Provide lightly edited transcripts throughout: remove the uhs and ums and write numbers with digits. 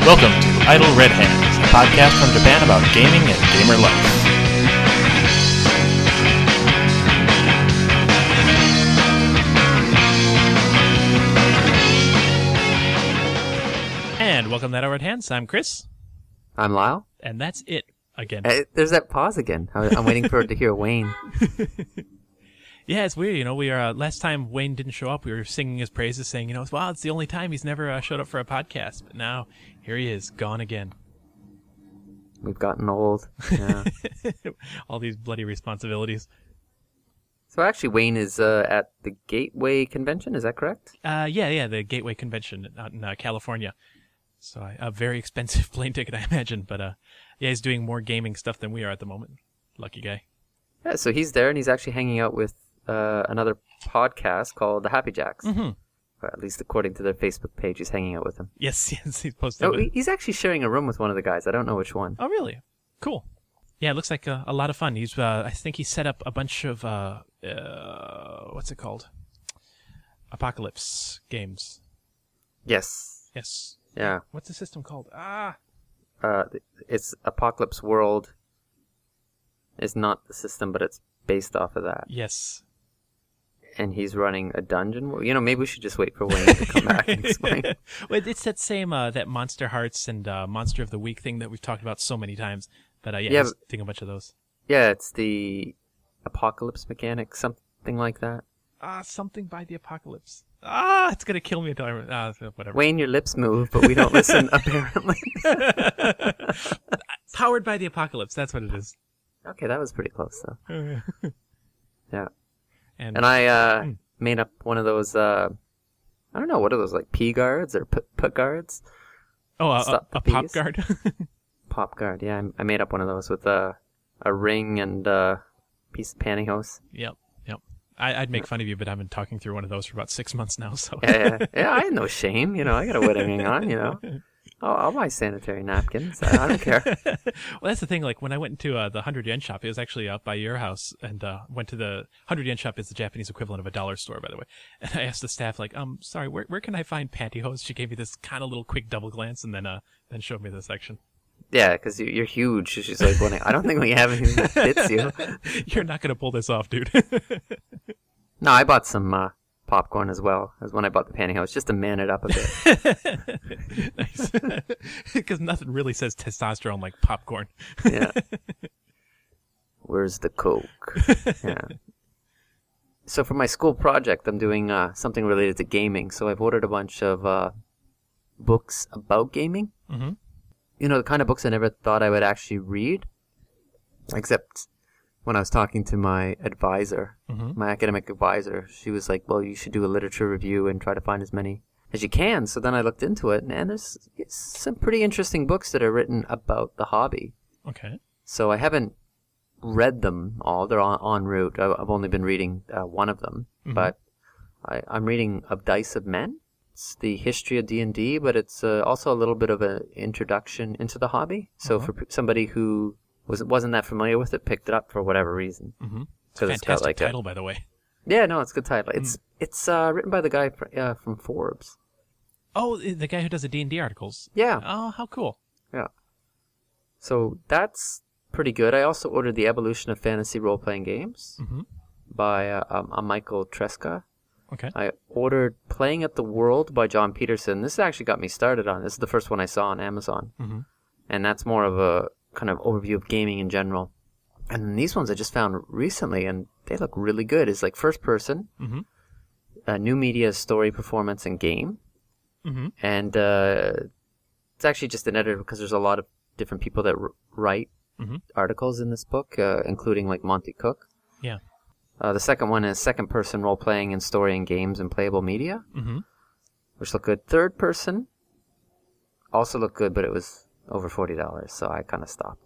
Welcome to Idle Red Hands, a podcast from Japan about gaming and gamer life. And welcome to Idle Red Hands. I'm Chris. I'm Lyle. And that's it again. There's that pause again. I'm waiting for it to hear Wayne. Yeah, it's weird. We are last time Wayne didn't show up, we were singing his praises, saying, wow, it's the only time he's never showed up for a podcast. But now, here he is, gone again. We've gotten old. Yeah. All these bloody responsibilities. So actually, Wayne is at the Gateway Convention. Is that correct? Yeah, the Gateway Convention out in California. So a very expensive plane ticket, I imagine. But yeah, he's doing more gaming stuff than we are at the moment. Lucky guy. Yeah, so he's there, and he's actually hanging out with another podcast called The Happy Jacks. Mm-hmm. Or at least according to their Facebook page, he's hanging out with them. Yes, he's posted. Oh, he's actually sharing a room with one of the guys. I don't know which one. Oh, really? Cool. Yeah, it looks like a lot of fun. He's, I think he set up a bunch of, what's it called? Apocalypse games. Yes. Yes. Yeah. What's the system called? It's Apocalypse World. It's not the system, but it's based off of that. Yes. And he's running a dungeon. Maybe we should just wait for Wayne to come back and explain. Well, it's that same that Monster Hearts and Monster of the Week thing that we've talked about so many times. But yeah, he's doing a bunch of those. Yeah, it's the Apocalypse mechanic, something like that. Something by the Apocalypse. It's gonna kill me until whatever. Wayne, your lips move, but we don't listen. Apparently. Powered by the Apocalypse. That's what it is. Okay, that was pretty close though. Yeah. And I made up one of those, I don't know, what are those, like P guards or put guards? Oh, a pop guard? Pop guard, yeah. I made up one of those with a ring and a piece of pantyhose. Yep. I'd make fun of you, but I've been talking through one of those for about 6 months now, so. Yeah, I had no shame, I got a wedding ring on, I'll buy sanitary napkins. I don't care. Well, that's the thing. Like when I went into the 100 yen shop, it was actually up by your house, and went to the 100 yen shop is the Japanese equivalent of a dollar store, by the way. And I asked the staff, like, sorry, where can I find pantyhose? She gave me this kind of little quick double glance, and then showed me the section. Yeah, because you're huge. She's like, I don't think we have anything that fits you. You're not gonna pull this off, dude. No, I bought some popcorn as well as when I bought the pantyhose, just to man it up a bit. Nice. Because nothing really says testosterone like popcorn. Yeah. Where's the Coke? Yeah. So for my school project, I'm doing something related to gaming. So I've ordered a bunch of books about gaming. Mm-hmm. The kind of books I never thought I would actually read, except when I was talking to my advisor, my academic advisor. She was like, well, you should do a literature review and try to find as many as you can. So then I looked into it, and there's some pretty interesting books that are written about the hobby. Okay. So I haven't read them all. They're en route. I've only been reading one of them, but I'm reading Of Dice of Men. It's the history of D&D, but it's also a little bit of an introduction into the hobby. So for somebody who wasn't that familiar with it, picked it up for whatever reason. Mm-hmm. It's a fantastic title, by the way. Yeah, no, it's a good title. It's written by the guy from Forbes. Oh, the guy who does the D&D articles. Yeah. Oh, how cool. Yeah. So that's pretty good. I also ordered The Evolution of Fantasy Role-Playing Games by a Michael Tresca. Okay. I ordered Playing at the World by John Peterson. This actually got me started on. This is the first one I saw on Amazon. Mm-hmm. And that's more of a kind of overview of gaming in general. And these ones I just found recently, and they look really good. It's like first person, new media, story, performance, and game. Mm-hmm. And it's actually just an editor because there's a lot of different people that write articles in this book, including like Monty Cook. Yeah. The second one is second person role playing and story and games and playable media, which look good. Third person also looked good, but it was over $40, so I kind of stopped.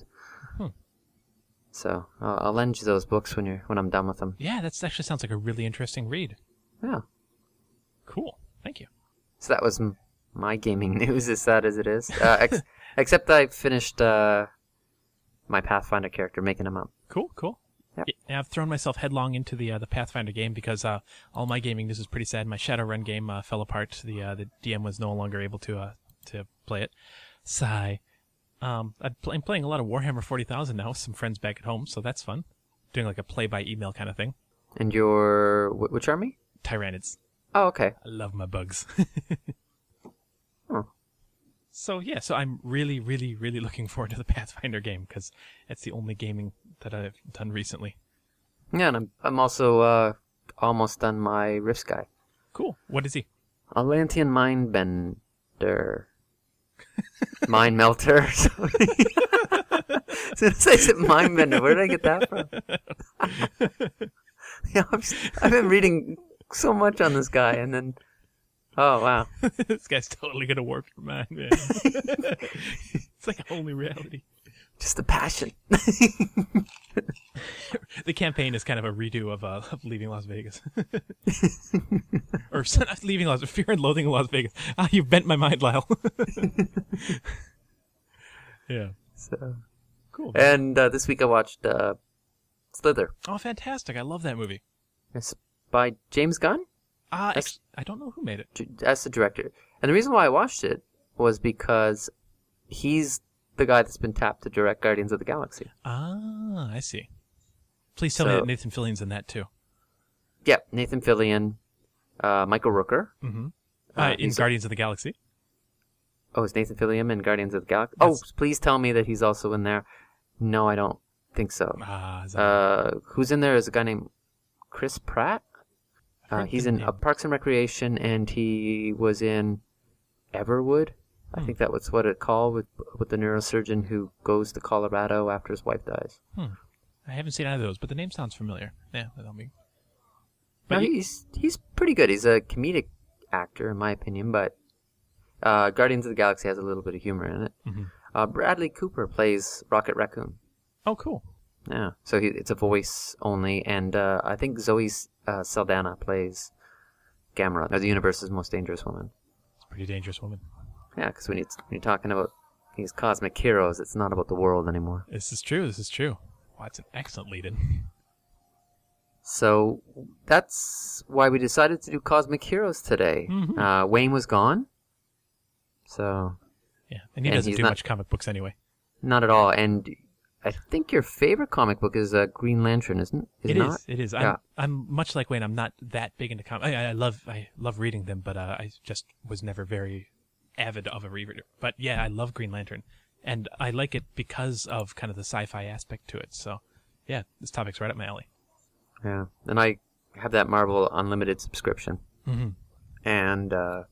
So I'll lend you those books when I'm done with them. Yeah, that actually sounds like a really interesting read. Yeah. Cool. Thank you. So that was my gaming news, as sad as it is. Except I finished my Pathfinder character, making him up. Cool. Yep. Yeah, I've thrown myself headlong into the Pathfinder game because all my gaming news is pretty sad. My Shadowrun game fell apart. The DM was no longer able to play it. Sigh. I'm playing a lot of Warhammer 40,000 now with some friends back at home, so that's fun. Doing like a play-by-email kind of thing. And your which army? Tyranids. Oh, okay. I love my bugs. Huh. So I'm really, really, really looking forward to the Pathfinder game because it's the only gaming that I've done recently. Yeah, and I'm also almost done my Rift guy. Cool. What is he? Atlantean Mindbender. Mind Melter. As soon as I said Mindbender, where did I get that from? Yeah, I've been reading so much on this guy, and then, oh wow, This guy's totally gonna warp your mind, man. It's like a whole new reality. just the passion. The campaign is kind of a redo of Leaving Las Vegas. Or not Leaving Las Fear and Loathing in Las Vegas. Ah, you've bent my mind, Lyle. Yeah. So, Cool. and this week I watched Slither. Oh, fantastic. I love that movie. It's by James Gunn. I don't know who made it. As the director. And the reason why I watched it was because he's the guy that's been tapped to direct Guardians of the Galaxy. Ah, I see. Please tell me that Nathan Fillion's in that too. Yeah, Nathan Fillion, Michael Rooker. Mm-hmm. In Guardians of the Galaxy. Oh, is Nathan Fillion in Guardians of the Galaxy? Yes. Oh, please tell me that he's also in there. No, I don't think so. Ah, is that Who's in there is a guy named Chris Pratt. He's in Parks and Recreation, and he was in Everwood. I think that was what it called with the neurosurgeon who goes to Colorado after his wife dies. I haven't seen either of those, but the name sounds familiar. Yeah, that'll be. No, But he's pretty good. He's a comedic actor, in my opinion, but Guardians of the Galaxy has a little bit of humor in it. Mhm. Bradley Cooper plays Rocket Raccoon. Oh, cool. Yeah, so it's a voice only, and I think Zoe Saldana plays Gamera, or the universe's most dangerous woman. It's a pretty dangerous woman. Yeah, because when you're talking about these cosmic heroes, it's not about the world anymore. This is true. Wow, it's an excellent lead-in. So that's why we decided to do Cosmic Heroes today. Mhm. Wayne was gone, so Yeah, and he And doesn't he's do not- much comic books anyway. not at all. And I think your favorite comic book is Green Lantern, isn't it? It not? is. It is. Yeah. I'm much like Wayne. I'm not that big into comics. I love reading them, but I just was never very avid of a reader. But yeah, I love Green Lantern, and I like it because of kind of the sci-fi aspect to it. So yeah, this topic's right up my alley. Yeah, and I have that Marvel Unlimited subscription, Mm-hmm. and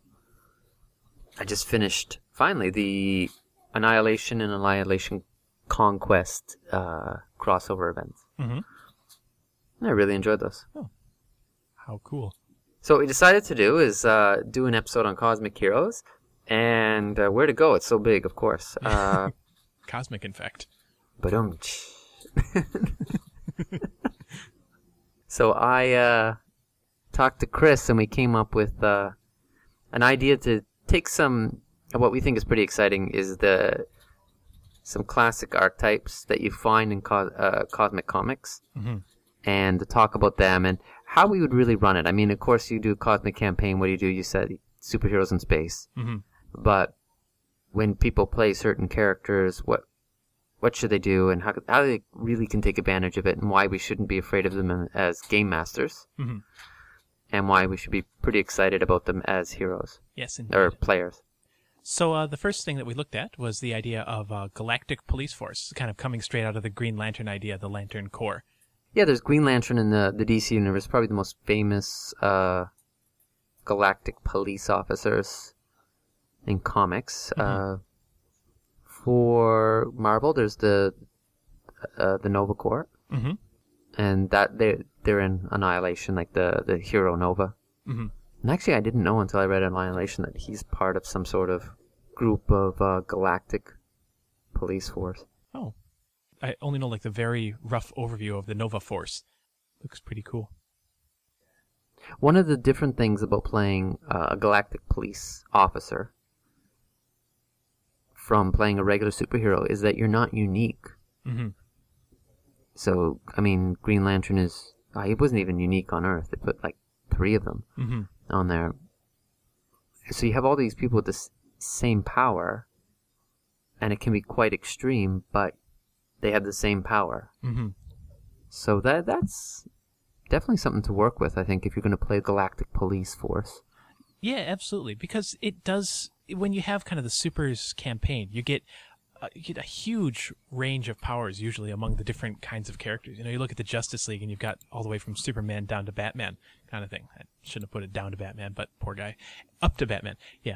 I just finished finally the Annihilation and Annihilation Conquest crossover events. Mm-hmm. And I really enjoyed those. How cool. So what we decided to do is do an episode on Cosmic Heroes, and where to go? It's so big, of course. Cosmic, in fact. But So I talked to Chris, and we came up with an idea to take some what we think is pretty exciting is some classic archetypes that you find in cosmic comics, Mm-hmm. and to talk about them and how we would really run it. I mean, of course, you do a cosmic campaign. What do? You said superheroes in space, Mm-hmm. but when people play certain characters, what should they do, and how they really can take advantage of it, and why we shouldn't be afraid of them as game masters, Mm-hmm. and why we should be pretty excited about them as heroes Yes, indeed. or players. So the first thing that we looked at was the idea of galactic police force, kind of coming straight out of the Green Lantern idea, the Lantern Corps. Yeah, there's Green Lantern in the DC universe, probably the most famous galactic police officers in comics. For Marvel, there's the Nova Corps, Mm-hmm. and that they're in Annihilation, like the hero Nova. Mm-hmm. And actually, I didn't know until I read Annihilation that he's part of some sort of group of galactic police force. Oh. I only know like the very rough overview of the Nova Force. Looks pretty cool. One of the different things about playing a galactic police officer from playing a regular superhero is that you're not unique. Mm-hmm. So, I mean, Green Lantern is... he wasn't even unique on Earth. They put like 3 of them Mm-hmm. on there. So you have all these people with the same power, and it can be quite extreme, but they have the same power. Mm-hmm. So that's definitely something to work with, I think, if you're going to play Galactic Police Force. Yeah, absolutely. Because it does, when you have kind of the Supers campaign, you get a huge range of powers usually among the different kinds of characters. You look at the Justice League and you've got all the way from Superman down to Batman kind of thing. I shouldn't have put it down to Batman, but poor guy. Up to Batman. Yeah.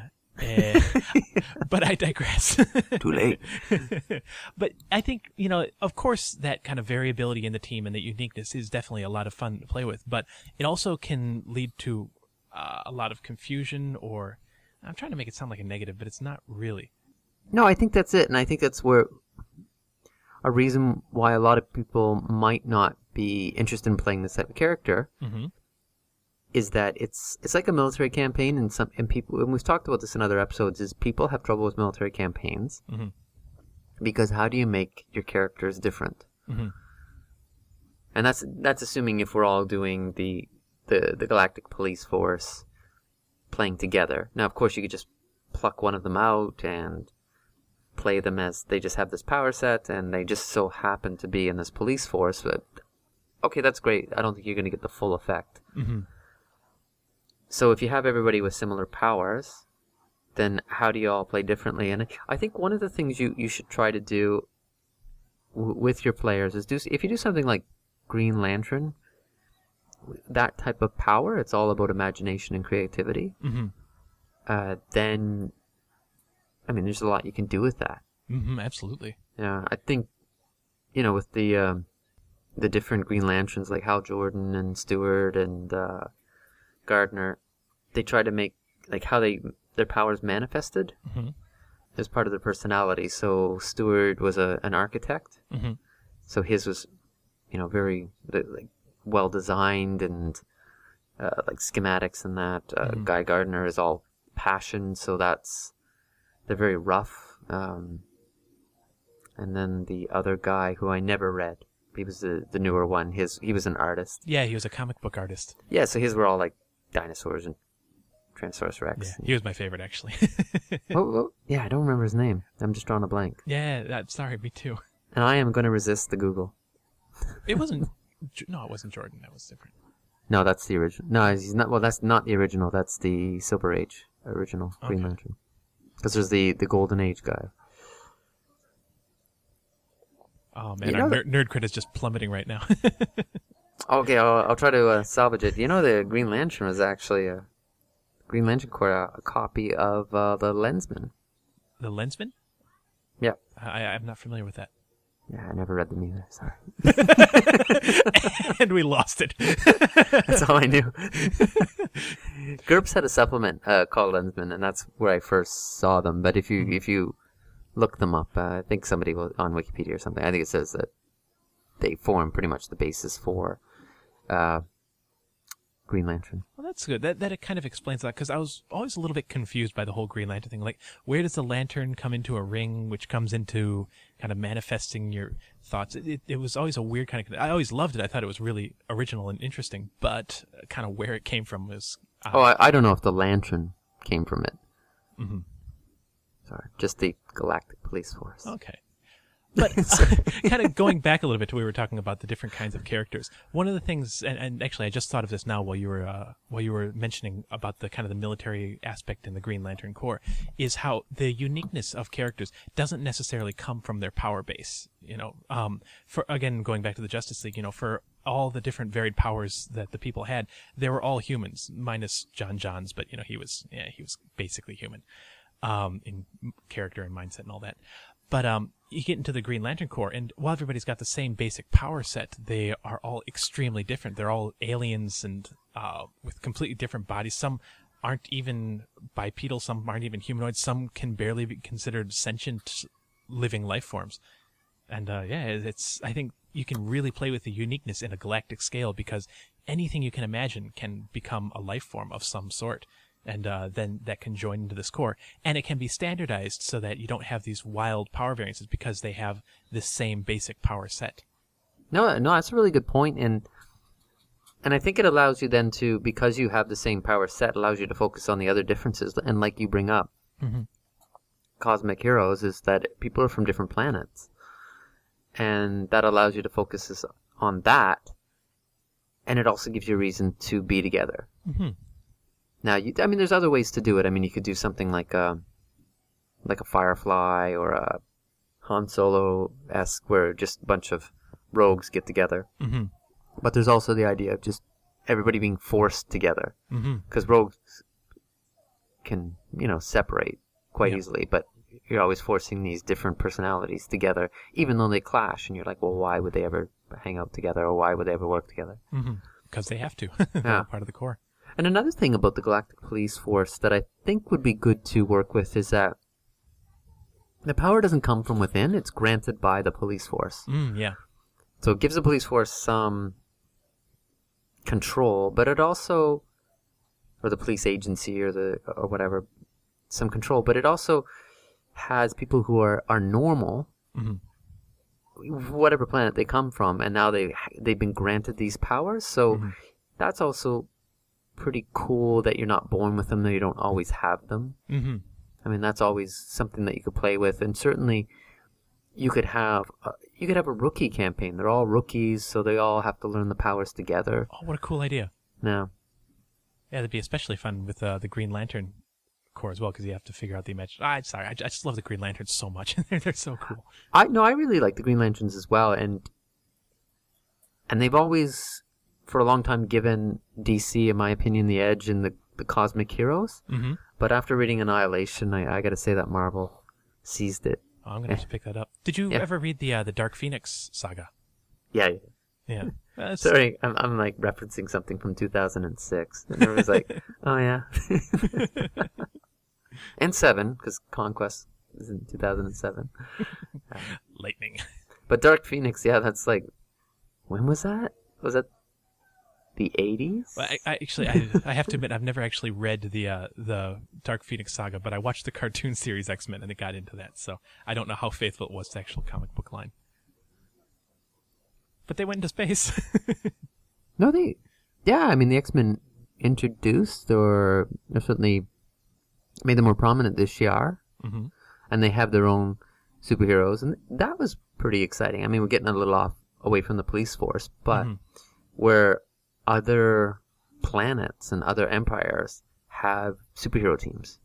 But I digress. Too late. But I think, of course, that kind of variability in the team and the uniqueness is definitely a lot of fun to play with, but it also can lead to a lot of confusion, or I'm trying to make it sound like a negative, but it's not really. No, I think that's it, and I think that's where a reason why a lot of people might not be interested in playing this type of character is that it's like a military campaign, and people, and we've talked about this in other episodes, is people have trouble with military campaigns because how do you make your characters different? And that's assuming if we're all doing the Galactic Police Force playing together. Now, of course, you could just pluck one of them out and play them as they just have this power set and they just so happen to be in this police force. But okay, that's great. I don't think you're going to get the full effect. So if you have everybody with similar powers, then how do you all play differently? And I think one of the things you should try to do with your players is if you do something like Green Lantern, that type of power, it's all about imagination and creativity. Then, I mean, there's a lot you can do with that. Absolutely. Yeah, I think, with the different Green Lanterns like Hal Jordan and Stewart and Gardner, they try to make like how their powers manifested as part of their personality. So Stewart was an architect, so his was, very well designed and like schematics and that. Guy Gardner is all passion, so they're very rough. And then the other guy who I never read, he was the newer one. He was an artist. Yeah, he was a comic book artist. Yeah, so his were all like dinosaurs and Tyrannosaurus Rex. Yeah, he was my favorite actually. Yeah, I don't remember his name. I'm just drawing a blank. Yeah, sorry, me too. And I am going to resist the Google. It wasn't. No, it wasn't Jordan. That was different. No, that's the original. No, he's not. Well, that's not the original. That's the Silver Age original Green Lantern. Because there's the Golden Age guy. Oh man, our nerd crit is just plummeting right now. Okay, I'll try to salvage it. The Green Lantern was actually Green Lantern Corps, a copy of the Lensman. The Lensman? Yeah. I'm not familiar with that. Yeah, I never read them either. Sorry. And we lost it. That's all I knew. GURPS had a supplement called Lensman, and that's where I first saw them. But if you look them up, I think somebody on Wikipedia or something, I think it says that they form pretty much the basis for Green Lantern. Well, that's good. That it kind of explains that, because I was always a little bit confused by the whole Green Lantern thing. Like, where does the lantern come into a ring, which comes into kind of manifesting your thoughts? It was always a weird kind of... I always loved it. I thought it was really original and interesting, but kind of where it came from was... I don't know if the lantern came from it. Mm-hmm. Sorry, just the Galactic Police Force. Okay. But kind of going back a little bit to where we were talking about the different kinds of characters. One of the things, and actually I just thought of this now while you were mentioning about the kind of the military aspect in the Green Lantern Corps, is how the uniqueness of characters doesn't necessarily come from their power base. For again going back to the Justice League, for all the different varied powers that the people had, they were all humans, minus John Johns, but he was basically human, in character and mindset and all that. But you get into the Green Lantern Corps, and while everybody's got the same basic power set, they are all extremely different. They're all aliens and with completely different bodies. Some aren't even bipedal, some aren't even humanoid, some can barely be considered sentient living life forms. And I think you can really play with the uniqueness in a galactic scale, because anything you can imagine can become a life form of some sort. And then that can join into this core. And it can be standardized so that you don't have these wild power variances, because they have this same basic power set. No, that's a really good point. And I think it allows you then to, because you have the same power set, allows you to focus on the other differences. And like you bring up, cosmic heroes is that people are from different planets. And that allows you to focus on that. And it also gives you a reason to be together. Mm-hmm. Now, there's other ways to do it. I mean, you could do something like a Firefly or a Han Solo-esque, where just a bunch of rogues get together. Mm-hmm. But there's also the idea of just everybody being forced together. Because rogues can, separate quite easily. But you're always forcing these different personalities together, even though they clash. And you're like, well, why would they ever hang out together, or why would they ever work together? Because they have to. They're Yeah. part of the core. And another thing about the Galactic Police Force that I think would be good to work with is that the power doesn't come from within, it's granted by the police force. Yeah. So it gives the police force some control, but it also, or the police agency or whatever, some control, but it also has people who are normal, whatever planet they come from, and now they've been granted these powers. So that's also pretty cool that you're not born with them, that you don't always have them. I mean, that's always something that you could play with, and certainly you could have a rookie campaign. They're all rookies, so they all have to learn the powers together. Oh, what a cool idea. No. Yeah, that'd be especially fun with the Green Lantern Corps as well, because you have to figure out the image. I just love the Green Lanterns so much. They're so cool. I really like the Green Lanterns as well, and they've always, for a long time, given DC, in my opinion, the edge in the cosmic heroes. But after reading Annihilation, I got to say that Marvel seized it. Oh, I'm gonna have to pick that up. Did you ever read the Dark Phoenix saga? Yeah. Yeah. Sorry, I'm like referencing something from 2006. And everyone's like, oh yeah. And 7, because Conquest is in 2007. Lightning. But Dark Phoenix, yeah, that's like, when was that? Was that the 80s? Well, I have to admit, I've never actually read the Dark Phoenix saga, but I watched the cartoon series X-Men, and it got into that, so I don't know how faithful it was to the actual comic book line. But they went into space. No, the X-Men introduced, or certainly made them more prominent this year, and they have their own superheroes, and that was pretty exciting. I mean, we're getting a little away from the police force, but where other planets and other empires have superhero teams,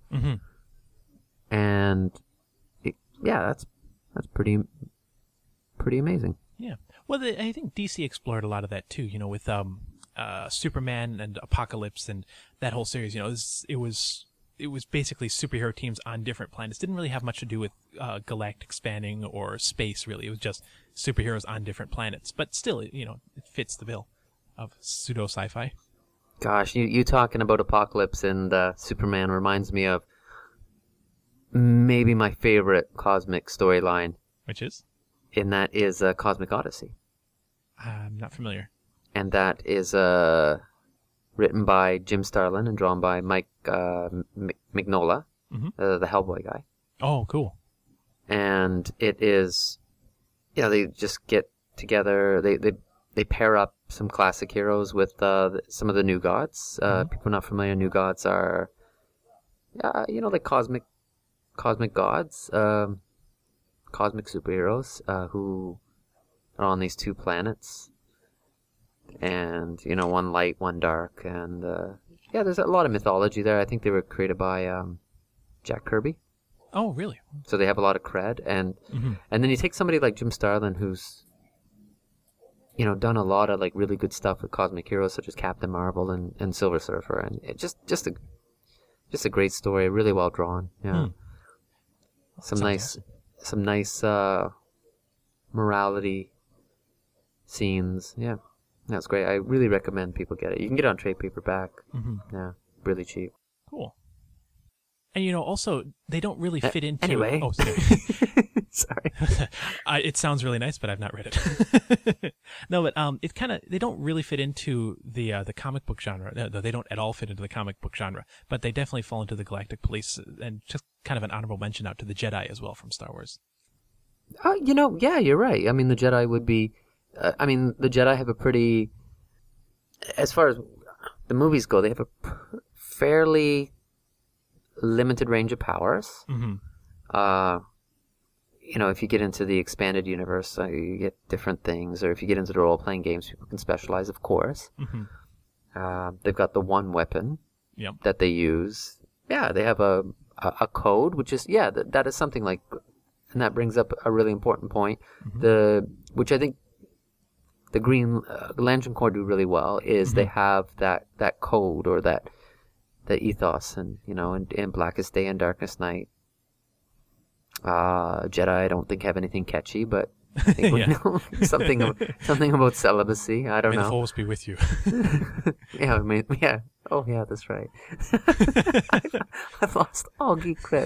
and that's pretty amazing. Yeah. Well, I think DC explored a lot of that too. With Superman and Apocalypse and that whole series. It was basically superhero teams on different planets. Didn't really have much to do with galactic spanning or space. Really, it was just superheroes on different planets. But still, it fits the bill of pseudo sci-fi. Gosh, you talking about Apocalypse and Superman reminds me of maybe my favorite cosmic storyline. Which is? And that is Cosmic Odyssey. I'm not familiar. And that is written by Jim Starlin and drawn by Mike Mignola, the Hellboy guy. Oh, cool. And it is, they just get together. They pair up some classic heroes with some of the new gods. People not familiar, new gods are, like cosmic gods. Cosmic superheroes who are on these two planets, and one light, one dark, and there's a lot of mythology there. I think they were created by Jack Kirby. Oh, really? So they have a lot of cred, and then you take somebody like Jim Starlin, who's done a lot of like really good stuff with cosmic heroes such as Captain Marvel and Silver Surfer, and it just a great story, really well drawn. Yeah, some nice morality scenes. Yeah, that's great. I really recommend people get it. You can get it on trade paperback. Yeah, really cheap. Cool. And also they don't really fit into. Anyway. Oh, sorry. Sorry. It sounds really nice, but I've not read it. No, but they don't really fit into the comic book genre. No, they don't at all fit into the comic book genre, but they definitely fall into the Galactic Police, and just kind of an honorable mention out to the Jedi as well from Star Wars. Yeah, you're right. I mean, the Jedi would be. The Jedi have a pretty, as far as the movies go, they have a fairly limited range of powers. If you get into the expanded universe, you get different things. Or if you get into the role-playing games, people can specialize, of course. They've got the one weapon that they use. Yeah, they have a code, which is, that is something like, and that brings up a really important point, which I think the Green Lantern Corps do really well, is they have that code, or that ethos, and in Blackest Day and Darkest Night. Jedi, I don't think have anything catchy, but I think we know something about celibacy. I don't know. May the Force be with you. Yeah. Oh, yeah, that's right. I've lost all geek cred.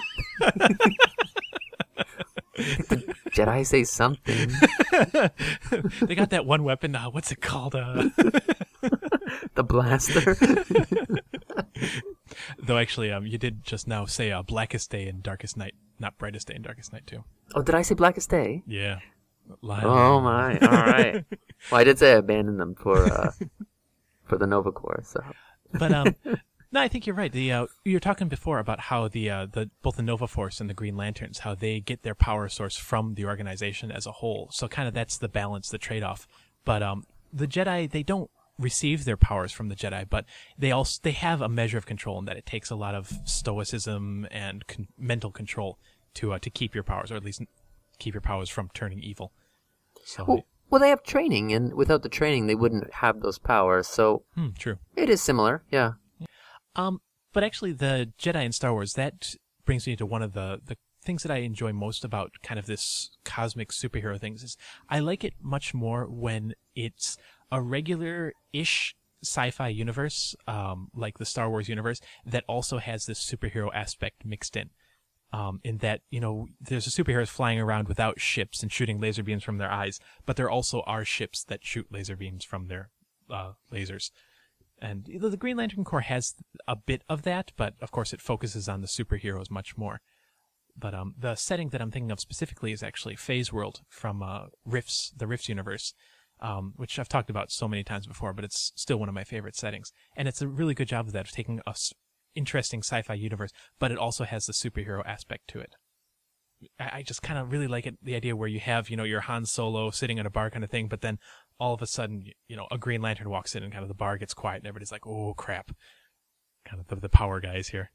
The Jedi say something. They got that one weapon. What's it called? The blaster. Though actually, you did just now say Blackest Day and Darkest Night, not Brightest Day and Darkest Night too. Oh, did I say Blackest Day? Yeah. Oh my! All right. Well, I did say I abandoned them for the Nova Corps. So. But no, I think you're right. You were talking before about how the both the Nova Force and the Green Lanterns, how they get their power source from the organization as a whole. So kind of that's the balance, the trade-off. But the Jedi, they don't receive their powers from the Jedi, but they have a measure of control in that it takes a lot of stoicism and mental control to keep your powers, or at least keep your powers from turning evil. So well, they have training, and without the training, they wouldn't have those powers. So true. It is similar, yeah. But actually, the Jedi in Star Wars, that brings me to one of the things that I enjoy most about kind of this cosmic superhero things is I like it much more when it's a regular-ish sci-fi universe, like the Star Wars universe, that also has this superhero aspect mixed in. In that, there's superheroes flying around without ships and shooting laser beams from their eyes, but there also are ships that shoot laser beams from their lasers. And the Green Lantern Corps has a bit of that, but of course it focuses on the superheroes much more. But the setting that I'm thinking of specifically is actually Phase World from the Rifts universe, which I've talked about so many times before, but it's still one of my favorite settings. And it's a really good job of that, of taking a interesting sci-fi universe, but it also has the superhero aspect to it. I just kind of really like it, the idea where you have, your Han Solo sitting in a bar kind of thing, but then all of a sudden, a Green Lantern walks in and kind of the bar gets quiet and everybody's like, oh crap. Kind of the power guys here.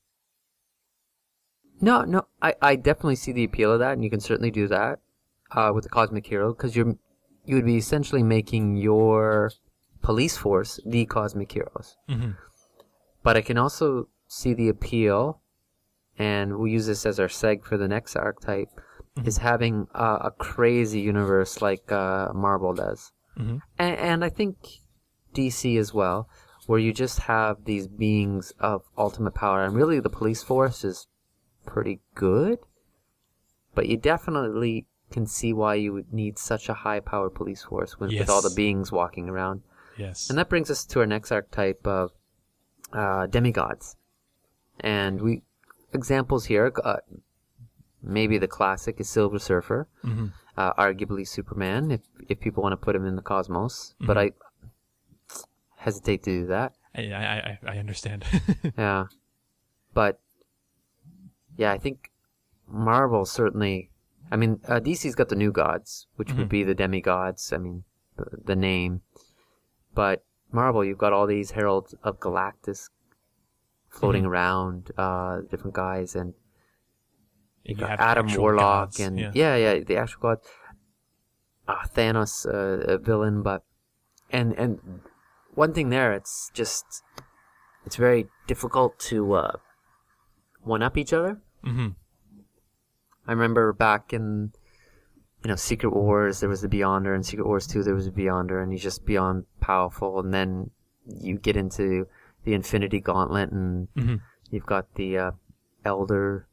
No, I definitely see the appeal of that, and you can certainly do that with the Cosmic Hero, because you would be essentially making your police force the Cosmic Heroes. Mm-hmm. But I can also see the appeal, and we'll use this as our seg for the next archetype, is having a crazy universe like Marvel does. Mm-hmm. And I think DC as well, where you just have these beings of ultimate power, and really the police force is pretty good, but you definitely can see why you would need such a high-powered police force with all the beings walking around. Yes. And that brings us to our next archetype of demigods. And examples here, maybe the classic is Silver Surfer, arguably Superman, if people want to put him in the cosmos, but I hesitate to do that. I understand. Yeah. But yeah, I think Marvel certainly, DC's got the new gods, which would be the demigods, the name. But Marvel, you've got all these heralds of Galactus floating around, different guys, and you got Adam Warlock, gods. And the actual gods. Thanos, a villain, but and one thing there, it's very difficult to one up each other. Mm-hmm. I remember back in Secret Wars, there was the Beyonder, and Secret Wars 2 there was a Beyonder, and he's just beyond powerful. And then you get into the Infinity Gauntlet, and you've got the elders,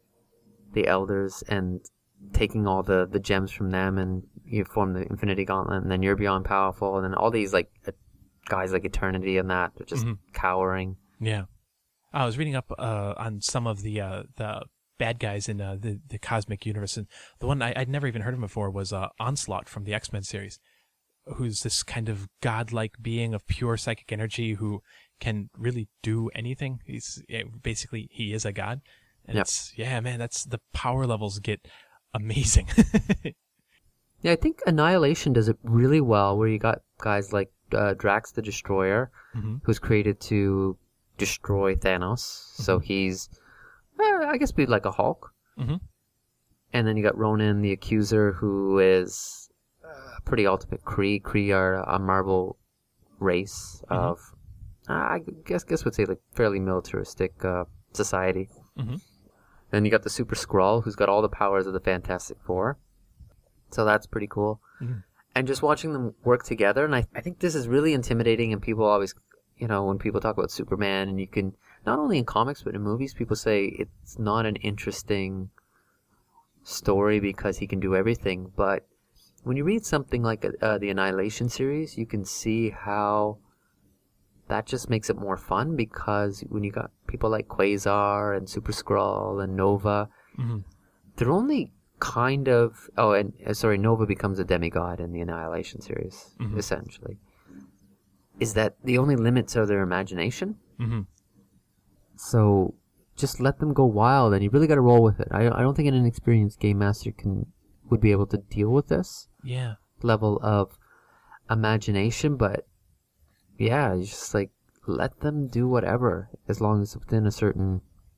and taking all the gems from them, and you form the Infinity Gauntlet, and then you're beyond powerful, and then all these guys like Eternity and that are just cowering. Yeah, I was reading up on some of the bad guys in the cosmic universe, and the one I'd never even heard of before was Onslaught from the X-Men series, who's this kind of godlike being of pure psychic energy who can really do anything. He is a god, And Yep. man, that's the power levels get amazing. Yeah, I think Annihilation does it really well, where you got guys like Drax the Destroyer, who's created to destroy Thanos. So he's, I guess, be like a Hulk. And then you got Ronan the Accuser, who is a pretty ultimate Kree. Kree are a Marvel race of, I guess would say like fairly militaristic society. Then you got the Super Skrull, who's got all the powers of the Fantastic Four. So that's pretty cool. And just watching them work together, and I think this is really intimidating, and people always, when people talk about Superman, and you can, not only in comics, but in movies, people say it's not an interesting story because he can do everything. But when you read something like the Annihilation series, you can see how that just makes it more fun, because when you got people like Quasar and Super Skrull and Nova, they're only kind of... Oh, and Nova becomes a demigod in the Annihilation series, essentially. Is that the only limits are their imagination? So just let them go wild, and you really got to roll with it. I don't think an inexperienced game master would be able to deal with this level of imagination, but yeah, it's just like, let them do whatever, as long as it's within a certain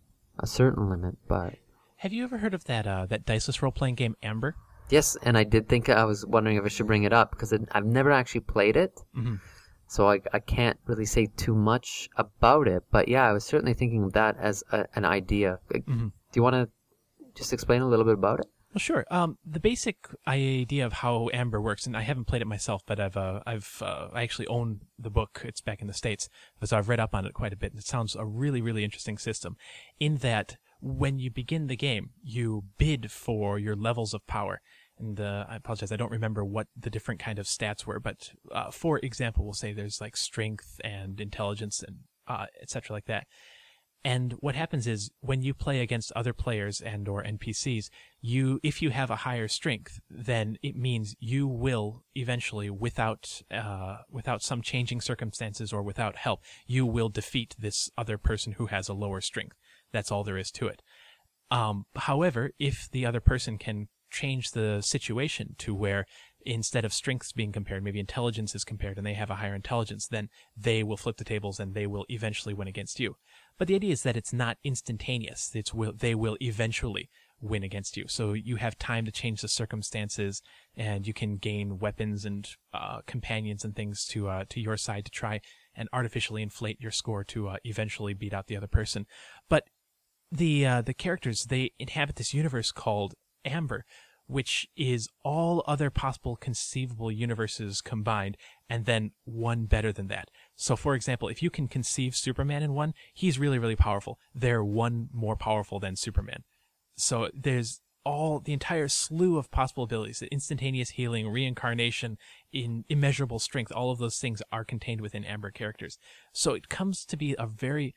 limit. But have you ever heard of that diceless role-playing game, Amber? Yes, and I did think, I was wondering if I should bring it up, because I've never actually played it, so I can't really say too much about it. But yeah, I was certainly thinking of that as an idea. Do you want to just explain a little bit about it? Well, sure. The basic idea of how Amber works, and I haven't played it myself, but I actually own the book. It's back in the States, so I've read up on it quite a bit, and it sounds a really, really interesting system. In that, when you begin the game, you bid for your levels of power. And I apologize, I don't remember what the different kind of stats were, but for example, we'll say there's like strength and intelligence and etc. like that. And what happens is, when you play against other players and or NPCs, if you have a higher strength, then it means you will eventually, without some changing circumstances or without help, you will defeat this other person who has a lower strength. That's all there is to it. However, if the other person can change the situation to where instead of strengths being compared, maybe intelligence is compared, and they have a higher intelligence, then they will flip the tables and they will eventually win against you. But the idea is that it's not instantaneous. They will eventually win against you. So you have time to change the circumstances, and you can gain weapons and companions and things to your side to try and artificially inflate your score to eventually beat out the other person. But the characters, they inhabit this universe called Amber, which is all other possible conceivable universes combined, and then one better than that. So, for example, if you can conceive Superman in one, he's really, really powerful. They're one more powerful than Superman. So there's the entire slew of possible abilities, the instantaneous healing, reincarnation, immeasurable strength, all of those things are contained within Amber characters. So it comes to be a very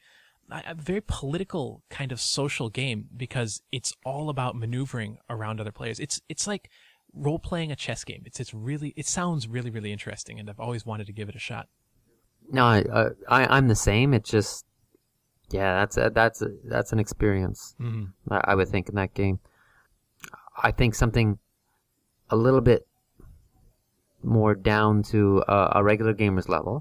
political kind of social game, because it's all about maneuvering around other players. It's like role playing a chess game. It sounds really, really interesting, and I've always wanted to give it a shot. No, I'm the same. It's just, yeah, that's an experience. I would think in that game. I think something a little bit more down to a regular gamer's level.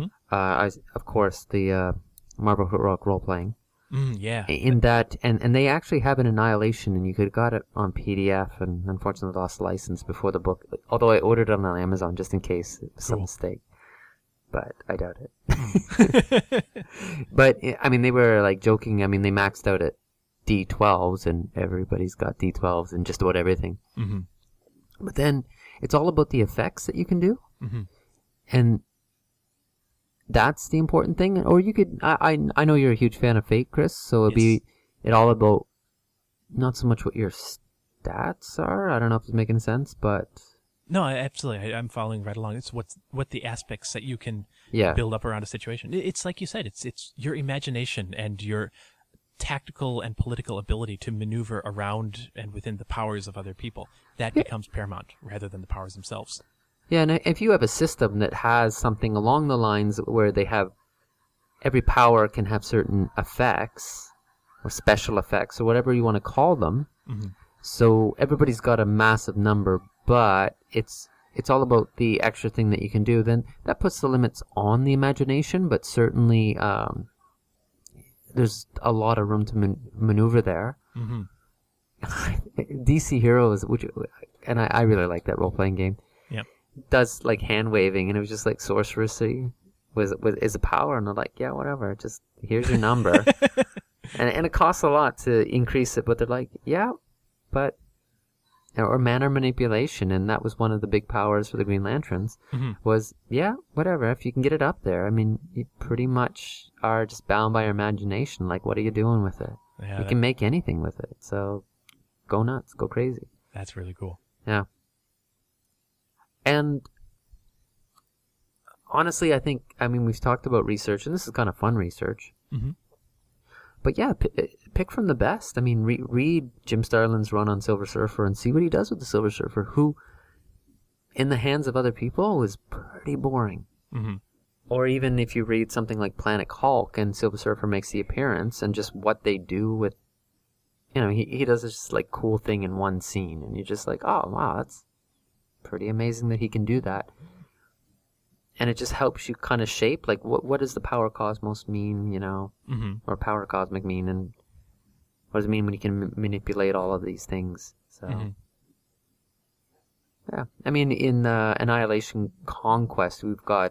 Of course, the Marvel Heroic Role Playing. Yeah. In that, and they actually have an Annihilation, and you could have got it on PDF, and unfortunately lost the license before the book. Although I ordered it on Amazon just in case it was some mistake, but I doubt it. But I mean, they were like joking. I mean, they maxed out at D12s, and everybody's got D12s and just about everything. But then it's all about the effects that you can do, and that's the important thing. Or you could, I know you're a huge fan of Fate, Chris, so it'd be all about not so much what your stats are. I don't know if it's making sense, but no, absolutely, I'm following right along. It's what the aspects that you can build up around a situation. It's like you said, it's your imagination and your tactical and political ability to maneuver around and within the powers of other people that becomes paramount rather than the powers themselves. Yeah, and if you have a system that has something along the lines where they have every power can have certain effects, or special effects or whatever you want to call them. Mm-hmm. So everybody's got a massive number, but it's all about the extra thing that you can do. Then that puts the limits on the imagination, but certainly there's a lot of room to maneuver there. Mm-hmm. DC Heroes, and I really like that role-playing game. Yeah, does like hand waving, and it was just like sorcery is a power, and they're like, yeah, whatever, just here's your number, and it costs a lot to increase it, but they're like, yeah, but or mana manipulation, and that was one of the big powers for the Green Lanterns. Mm-hmm. Was yeah, whatever, if you can get it up there. I mean, you pretty much are just bound by your imagination. Like, what are you doing with it? Yeah, you can make anything with it, so go nuts, go crazy. That's really cool. Yeah. And honestly, I mean, we've talked about research, and this is kind of fun research. Mm-hmm. But yeah, pick from the best. I mean, read Jim Starlin's run on Silver Surfer and see what he does with the Silver Surfer, who, in the hands of other people, was pretty boring. Mm-hmm. Or even if you read something like Planet Hulk and Silver Surfer makes the appearance, and just what they do with, he does this like cool thing in one scene, and you're just like, oh wow, that's pretty amazing that he can do that. And it just helps you kind of shape, like, what does the power cosmos mean, Mm-hmm. or power cosmic mean, and what does it mean when you can manipulate all of these things? So, Mm-hmm. yeah. I mean, in Annihilation Conquest, we've got,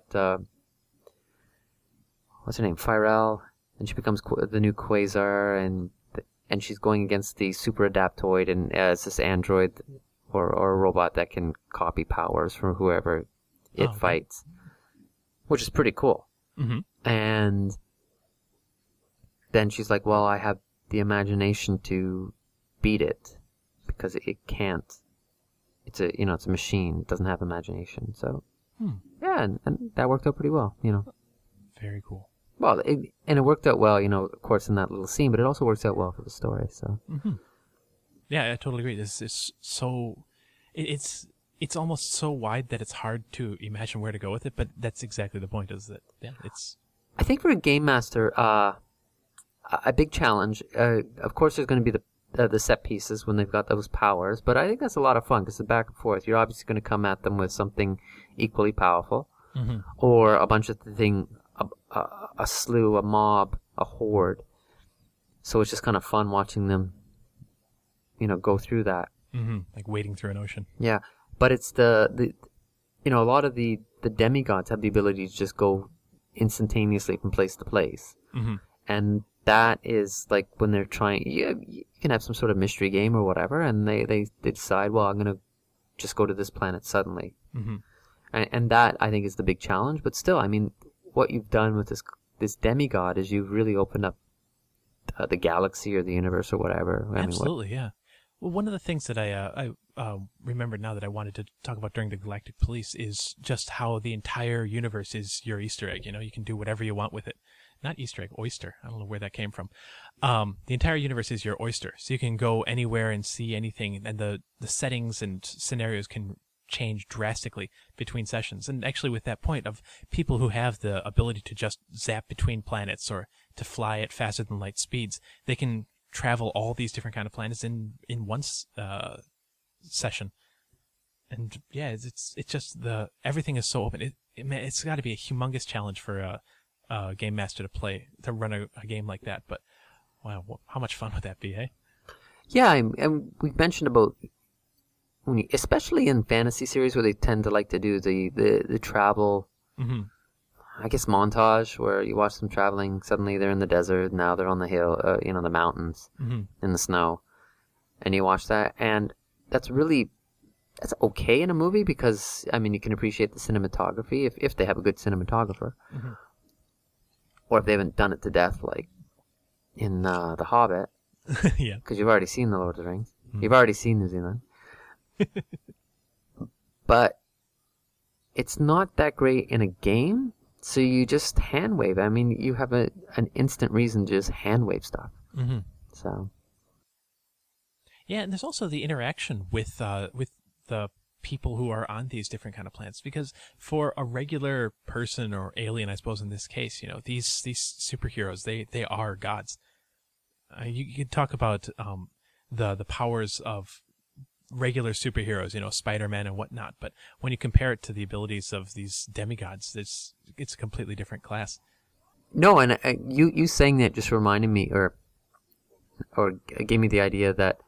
what's her name, Firel, and she becomes the new Quasar, and she's going against the Super Adaptoid, and as this android or a robot that can copy powers from whoever it fights, which is pretty cool. Mm-hmm. And then she's like, well, I have the imagination to beat it because it can't. It's a machine. It doesn't have imagination. So, yeah, and that worked out pretty well, Very cool. Well, it worked out well, of course, in that little scene, but it also works out well for the story, so. Mm-hmm. Yeah, I totally agree. This is so... It's almost so wide that it's hard to imagine where to go with it, but that's exactly the point, is that, yeah, it's... I think for a game master, a big challenge, of course there's going to be the set pieces when they've got those powers, but I think that's a lot of fun, because the back and forth, you're obviously going to come at them with something equally powerful, Mm-hmm. or a bunch of a slew, a mob, a horde. So it's just kind of fun watching them, go through that. Mm-hmm. Like wading through an ocean. Yeah, but it's a lot of the demigods have the ability to just go instantaneously from place to place. Mm-hmm. And that is like when they're trying, you can have some sort of mystery game or whatever, and they decide, well, I'm going to just go to this planet suddenly. Mm-hmm. And that, I think, is the big challenge. But still, I mean, what you've done with this demigod is you've really opened up the galaxy or the universe or whatever. Absolutely, yeah. Well, one of the things that I remembered now that I wanted to talk about during the Galactic Police is just how the entire universe is your Easter egg. You can do whatever you want with it. Not Easter egg, oyster. I don't know where that came from. The entire universe is your oyster. So you can go anywhere and see anything, and the settings and scenarios can change drastically between sessions. And actually with that point of people who have the ability to just zap between planets or to fly at faster than light speeds, they can travel all these different kind of planets in one session. And yeah, it's just everything is so open. It's got to be a humongous challenge for a game master to run a game like that. But wow, how much fun would that be, eh? Yeah, and we mentioned about especially in fantasy series where they tend to like to do the travel. Mm-hmm. I guess montage where you watch them traveling. Suddenly they're in the desert. Now they're on the hill, the mountains, Mm-hmm. in the snow, and you watch that, and that's okay in a movie because you can appreciate the cinematography if they have a good cinematographer, Mm-hmm. or if they haven't done it to death like in The Hobbit. Yeah, because you've already seen The Lord of the Rings. Mm-hmm. You've already seen New Zealand, but it's not that great in a game. So you just hand wave. You have an instant reason to just hand wave stuff. Mm-hmm. So. Yeah, and there's also the interaction with the people who are on these different kind of planets. Because for a regular person or alien, I suppose in this case, these superheroes, they are gods. You could talk about the powers of regular superheroes, Spider-Man and whatnot. But when you compare it to the abilities of these demigods, it's a completely different class. No, and you saying that just reminded me, or gave me the idea that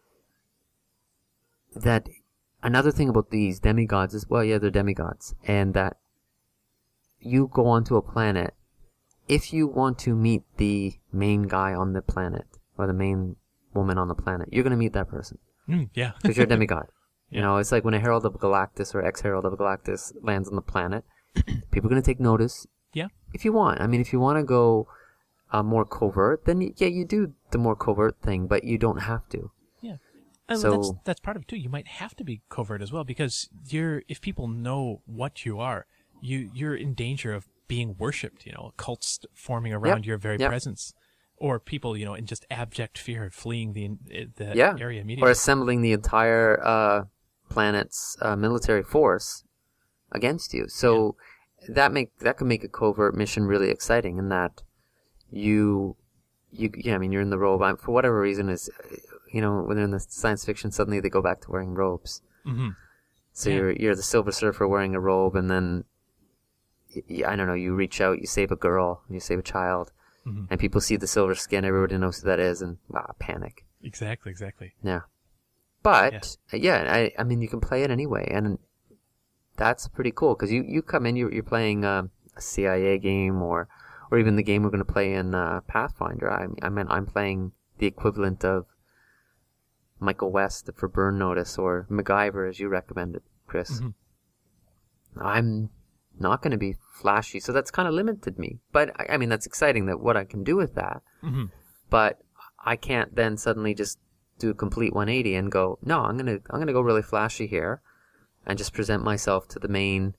another thing about these demigods is, well, yeah, they're demigods, and that you go onto a planet, if you want to meet the main guy on the planet, or the main woman on the planet, you're going to meet that person. Yeah. Because you're a demigod. Yeah. It's like when a Herald of Galactus or ex-Herald of Galactus lands on the planet, people are going to take notice. Yeah. If you want. I mean, if you want to go more covert, then you do the more covert thing, but you don't have to. Yeah. So that's part of it too. You might have to be covert as well, because if people know what you are, you're in danger of being worshipped, cults forming around your very presence. Or people, in just abject fear of fleeing the area immediately. Or assembling the entire planet's military force against you. So that could make a covert mission really exciting, in that you're in the robe. For whatever reason, when they're in the science fiction, suddenly they go back to wearing robes. Mm-hmm. So you're the Silver Surfer wearing a robe, and then I don't know, you reach out, you save a girl, you save a child. Mm-hmm. And people see the silver skin, everybody knows who that is, and panic. Exactly. Yeah. But, I mean, you can play it anyway, and that's pretty cool, because you come in, you're playing a CIA game, or even the game we're going to play in Pathfinder. I'm playing the equivalent of Michael West for Burn Notice, or MacGyver, as you recommended, Chris. Mm-hmm. I'm not going to be flashy, so that's kind of limited me. But I mean, that's exciting, that what I can do with that. Mm-hmm. But I can't then suddenly just do a complete 180 and go, no, I'm gonna go really flashy here, and just present myself to the main,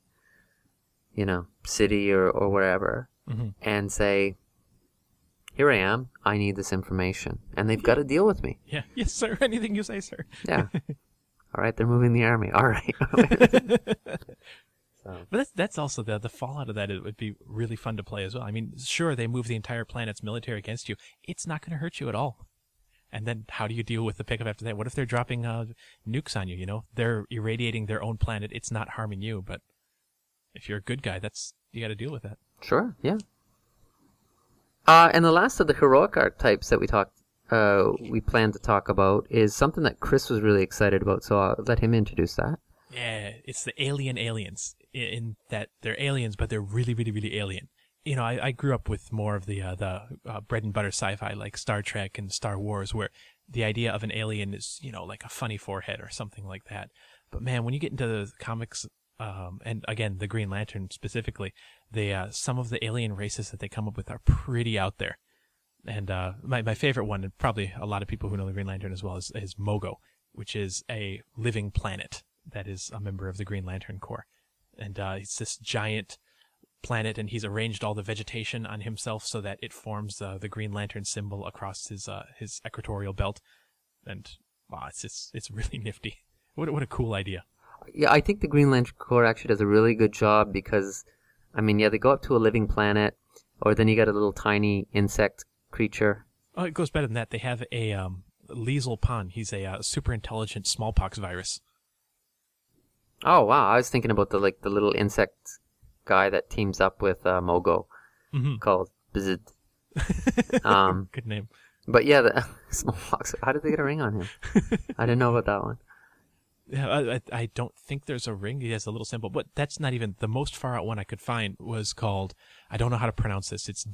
city or wherever, mm-hmm. and say, here I am. I need this information, and they've got to deal with me. Yeah. Yes, sir. Anything you say, sir. Yeah. All right, they're moving the army. All right. But that's also the fallout of that. It would be really fun to play as well. I mean, sure, they move the entire planet's military against you. It's not going to hurt you at all. And then how do you deal with the pickup after that? What if they're dropping nukes on you? They're irradiating their own planet. It's not harming you, but if you're a good guy, you got to deal with that. Sure, yeah. And the last of the heroic archetypes that we plan to talk about is something that Chris was really excited about. So I'll let him introduce that. Yeah, it's the aliens, in that they're aliens, but they're really, really, really alien. I grew up with more of the bread and butter sci-fi, like Star Trek and Star Wars, where the idea of an alien is, like a funny forehead or something like that. But man, when you get into the comics, and again, the Green Lantern specifically, some of the alien races that they come up with are pretty out there. And my favorite one, and probably a lot of people who know the Green Lantern as well, is Mogo, which is a living planet that is a member of the Green Lantern Corps. And it's this giant planet, and he's arranged all the vegetation on himself so that it forms the Green Lantern symbol across his equatorial belt. And wow, it's really nifty. What a cool idea. Yeah, I think the Green Lantern Corps actually does a really good job, because, I mean, they go up to a living planet, or then you got a little tiny insect creature. Oh, it goes better than that. They have a Liesel Pan. He's a super intelligent smallpox virus. Oh wow! I was thinking about the little insect guy that teams up with Mogo, mm-hmm. called Bzzz. Good name. But yeah, the smallpox. How did they get a ring on him? I didn't know about that one. Yeah, I don't think there's a ring. He has a little symbol, but that's not even the most far out one I could find. Was called, I don't know how to pronounce this. It's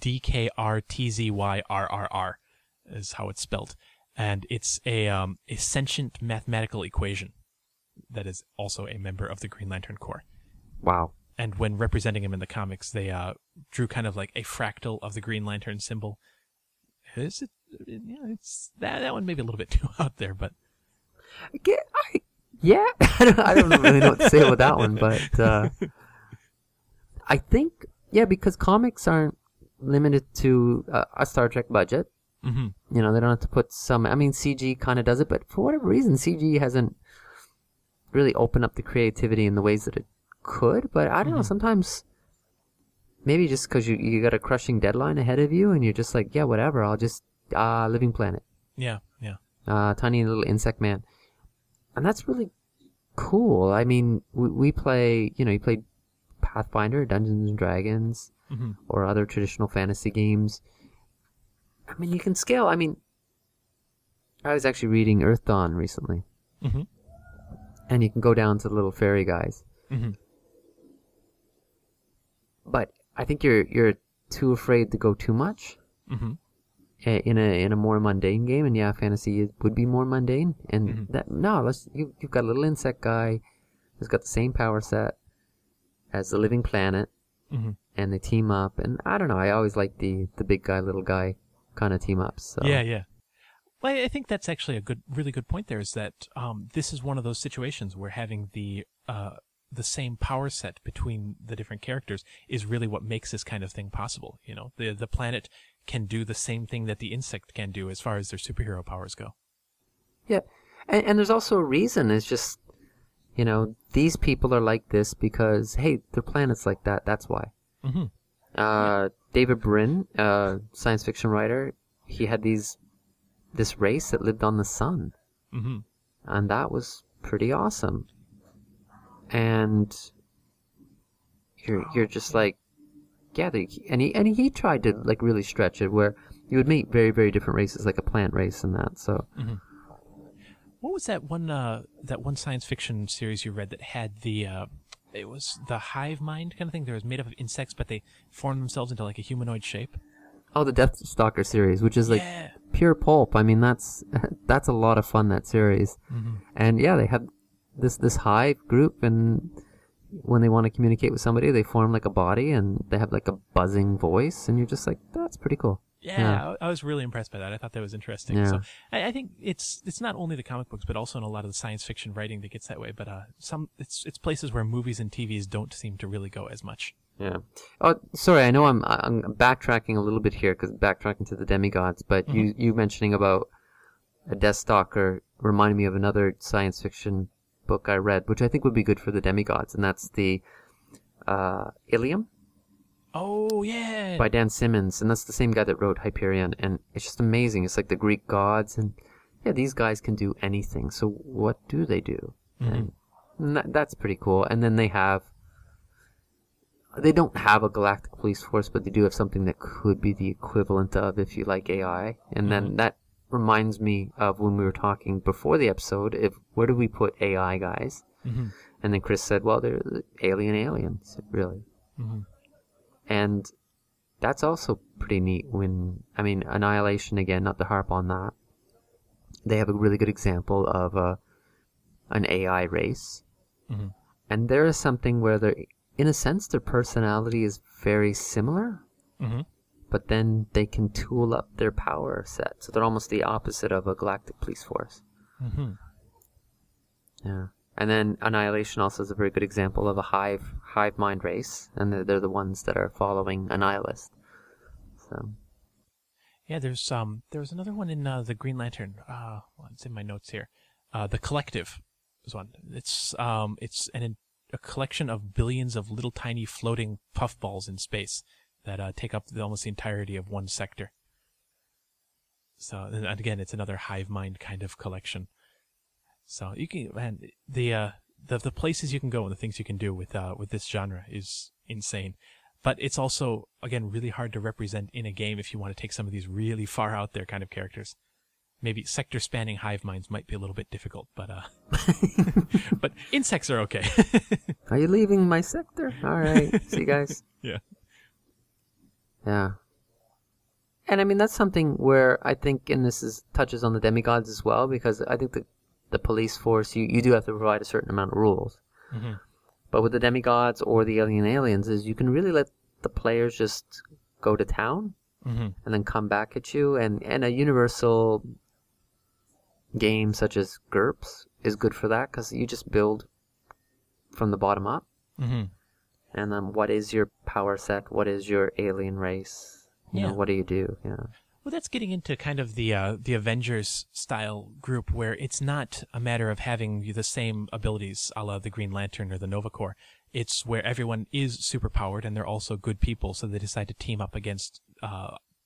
DKRTZYRRR, is how it's spelled, and it's a sentient mathematical equation that is also a member of the Green Lantern Corps. Wow. And when representing him in the comics, they drew kind of like a fractal of the Green Lantern symbol. Is it? Yeah, it's that one maybe a little bit too out there, but yeah, I don't really know what to say about that one, but I think because comics aren't limited to a Star Trek budget. Mm-hmm. They don't have to put some. I mean, CG kind of does it, but for whatever reason, CG hasn't really opened up the creativity in the ways that it could. But I don't know. Sometimes, maybe just because you got a crushing deadline ahead of you, and you're just like, yeah, whatever. I'll just living planet. Yeah, yeah. Tiny little insect man. And that's really cool. I mean, we play, you played Pathfinder, Dungeons and Dragons, Mm-hmm. or other traditional fantasy games. I mean, you can scale. I mean, I was actually reading Earth Dawn recently, Mm-hmm. and you can go down to the little fairy guys. Mm-hmm. But I think you're too afraid to go too much Mm-hmm. in a more mundane game. And yeah, fantasy would be more mundane. And Mhm. that no, you've got a little insect guy who's got the same power set as the living planet, Mm-hmm. and they team up. And I don't know, I always like the big guy, little guy kind of team ups. So. Yeah, yeah. Well, I think that's actually really good point. There is that this is one of those situations where having the same power set between the different characters is really what makes this kind of thing possible. The planet can do the same thing that the insect can do as far as their superhero powers go. Yeah, and there's also a reason. It's just, these people are like this because, hey, their planet's like that. That's why. Mm-hmm. David Brin, science fiction writer, he had this race that lived on the sun, Mm-hmm. and that was pretty awesome. And you're just like, yeah, and he tried to like really stretch it where you would meet very, very different races, like a plant race and that. So. Mm-hmm. What was that one science fiction series you read that had it was the hive mind kind of thing? They was made up of insects, but they formed themselves into like a humanoid shape. Oh, the Deathstalker series, which is like Yeah. pure pulp. I mean, that's a lot of fun, that series. Mm-hmm. And yeah, they have this hive group, and when they want to communicate with somebody, they form like a body, and they have like a buzzing voice, and you're just like, that's pretty cool. Yeah, I was really impressed by that. I thought that was interesting. Yeah. So I think it's not only the comic books, but also in a lot of the science fiction writing that gets that way. But it's places where movies and TVs don't seem to really go as much. Yeah. Oh, sorry. I know I'm backtracking a little bit here, because backtracking to the demigods. But Mm-hmm. you mentioning about a Deathstalker reminded me of another science fiction book I read, which I think would be good for the demigods, and that's the Ilium Oh yeah. by Dan Simmons, and that's the same guy that wrote Hyperion, and it's just amazing. It's like the Greek gods, and yeah, these guys can do anything. So what do they do? Mm-hmm. And that's pretty cool. And then they don't have a galactic police force, but they do have something that could be the equivalent of, if you like, AI. And then that reminds me of when we were talking before the episode, where do we put AI guys? Mm-hmm. And then Chris said, well, they're aliens, really. Mm-hmm. And that's also pretty neat Annihilation, again, not to harp on that. They have a really good example of an AI race. Mm-hmm. And there is something where in a sense, their personality is very similar, Mm-hmm. but then they can tool up their power set. So they're almost the opposite of a galactic police force. Mm-hmm. Yeah. And then Annihilation also is a very good example of a hive mind race, and they're the ones that are following Annihilist. So. Yeah, there was another one in the Green Lantern. It's in my notes here. The Collective is one. It's a collection of billions of little tiny floating puffballs in space that take up almost the entirety of one sector. So, and again, it's another hive mind kind of collection. So you can, man, the places you can go and the things you can do with this genre is insane. But it's also, again, really hard to represent in a game if you want to take some of these really far out there kind of characters. Maybe sector spanning hive minds might be a little bit difficult, but but insects are okay. Are you leaving my sector? All right. See you guys. Yeah. Yeah. And I mean, that's something where I think, and touches on the demigods as well, because I think the police force, you do have to provide a certain amount of rules. Mm-hmm. But with the demigods or the aliens is you can really let the players just go to town Mm-hmm. and then come back at you. And a universal game such as GURPS is good for that, because you just build from the bottom up. Mm-hmm. And then what is your power set? What is your alien race? You know, what do you do? Yeah. Well, that's getting into kind of the Avengers style group, where it's not a matter of having the same abilities, a la the Green Lantern or the Nova Corps. It's where everyone is superpowered and they're also good people, so they decide to team up against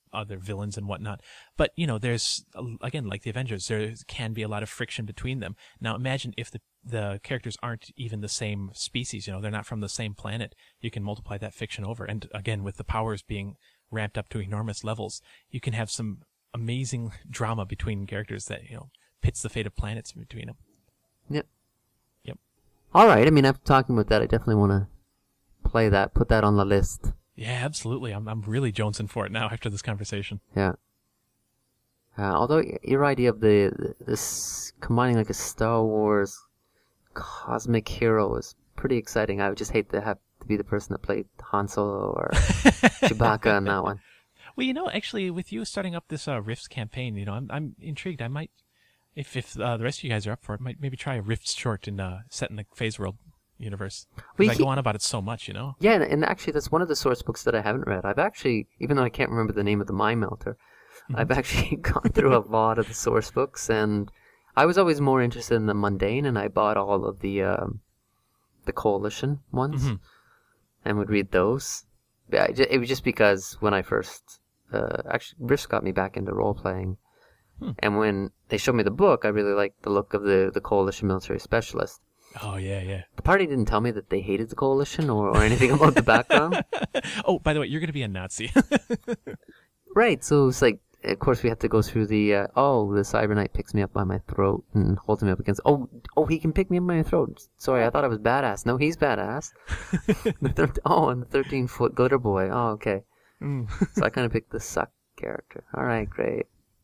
other villains and whatnot. But, you know, there's, again, like the Avengers, there can be a lot of friction between them. Now, imagine if the characters aren't even the same species, you know, they're not from the same planet. You can multiply that fiction over. And again, with the powers being ramped up to enormous levels, you can have some amazing drama between characters that, you know, pits the fate of planets between them. Yep. Yep. All right. I mean, after talking about that, I definitely want to play that, put that on the list. Yeah, absolutely. I'm really jonesing for it now after this conversation. Yeah. Although your idea of this combining like a Star Wars cosmic hero is pretty exciting. I would just hate to have to be the person that played Han Solo or Chewbacca in that one. Well, you know, actually, with you starting up this Rifts campaign, you know, I'm intrigued. I might, if the rest of you guys are up for it, might maybe try a Rifts short set in the Phase World universe. Because I go on about it so much, you know? Yeah, and actually that's one of the source books that I haven't read. I've actually, even though I can't remember the name of the Mind Melter, I've actually gone through a lot of the source books, and I was always more interested in the mundane, and I bought all of the Coalition ones and would read those. It was just because when I first, actually, Rifts got me back into role-playing, and when they showed me the book, I really liked the look of the Coalition Military Specialist. Oh, yeah, yeah. The party didn't tell me that they hated the Coalition or anything about the background. Oh, by the way, you're going to be a Nazi. Right, so it's like, of course we have to go through the, the Cyberknight picks me up by my throat and holds me up against, he can pick me up by my throat. Sorry, I thought I was badass. No, he's badass. And the 13-foot glitter boy. Oh, okay. So I kind of picked the suck character. All right, great.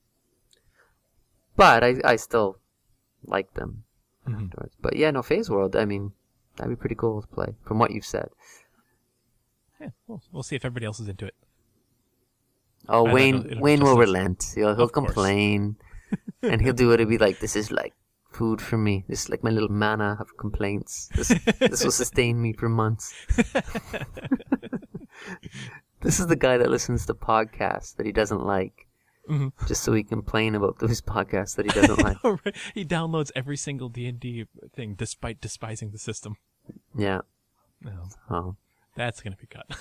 But I still like them afterwards. But yeah, no, Phase World, I mean, that'd be pretty cool to play, from what you've said. Yeah, we'll see if everybody else is into it. Oh, Wayne will relent. He'll complain. And he'll do it. He'll be like, this is like food for me. This is like my little manna of complaints. This will sustain me for months. This is the guy that listens to podcasts that he doesn't like. Just so he can complain about those podcasts that he doesn't like. Oh, right. He downloads every single D&D thing despite despising the system. Yeah. Oh. That's going to be cut.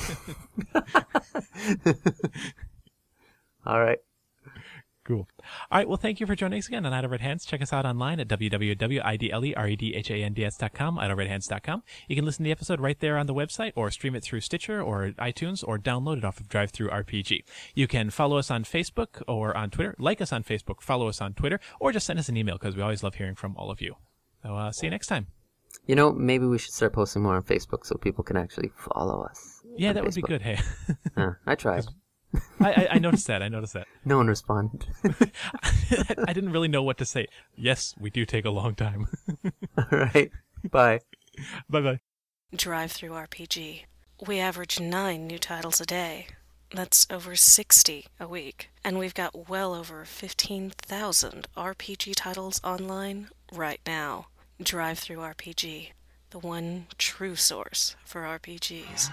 All right. Cool. All right. Well, thank you for joining us again on Idle Red Hands. Check us out online at www.idleredhands.com, idleredhands.com. You can listen to the episode right there on the website, or stream it through Stitcher or iTunes, or download it off of DriveThruRPG. You can follow us on Facebook or on Twitter, like us on Facebook, follow us on Twitter, or just send us an email, because we always love hearing from all of you. So see you next time. You know, maybe we should start posting more on Facebook so people can actually follow us. Yeah, that would be good. Hey, I tried. I noticed that. No one responded. I didn't really know what to say. Yes, we do take a long time. All right. Bye. Bye-bye. DriveThruRPG. We average 9 new titles a day. That's over 60 a week. And we've got well over 15,000 RPG titles online right now. DriveThruRPG, the one true source for RPGs.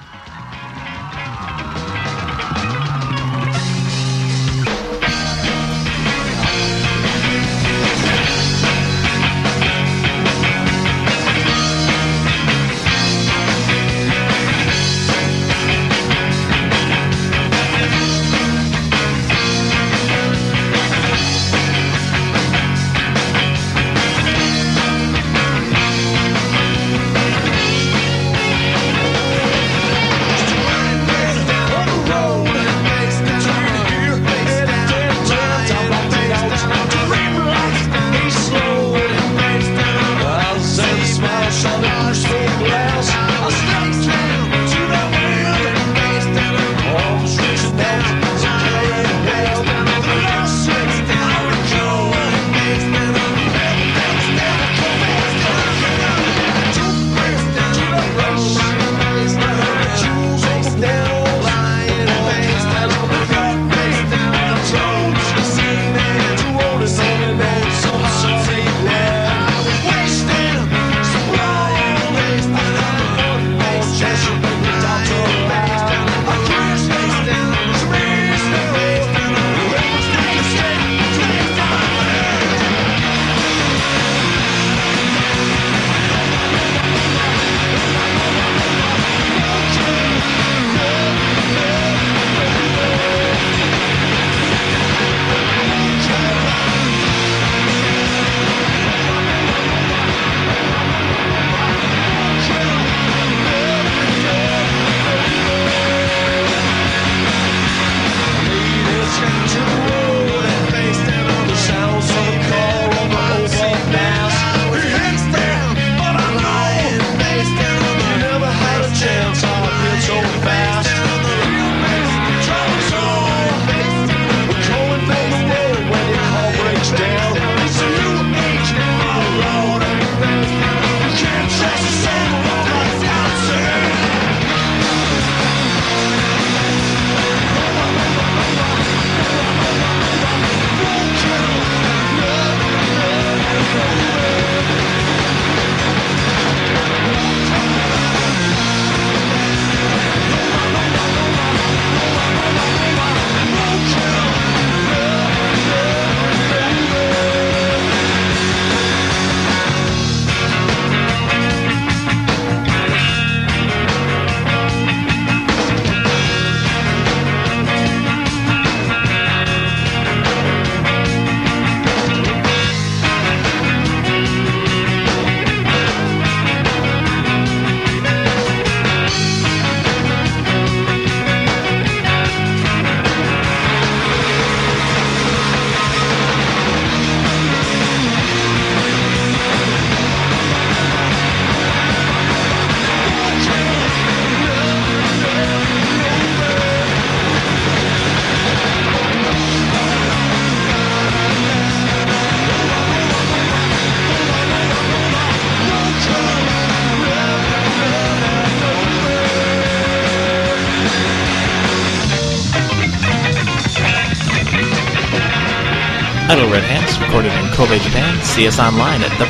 Idle Red Hands, recorded in Kobe, Japan. See us online at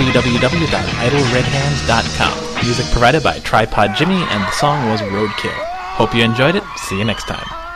www.idleredhands.com. Music provided by Tripod Jimmy, and the song was Roadkill. Hope you enjoyed it. See you next time.